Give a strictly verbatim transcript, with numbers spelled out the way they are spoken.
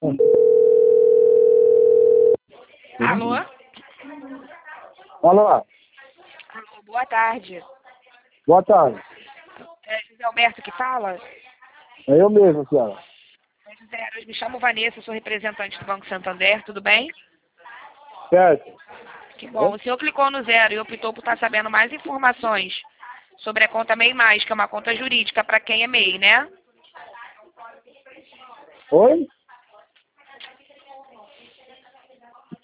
Alô? Alô, Alô, boa tarde. boa tarde. É José Alberto que fala? É eu mesmo, senhora. É José, eu me chamo Vanessa, sou representante do Banco Santander, tudo bem? Certo. Que bom. O senhor clicou no zero e optou por estar sabendo mais informações sobre a conta MEI Mais, que é uma conta jurídica para quem é MEI, né? Oi?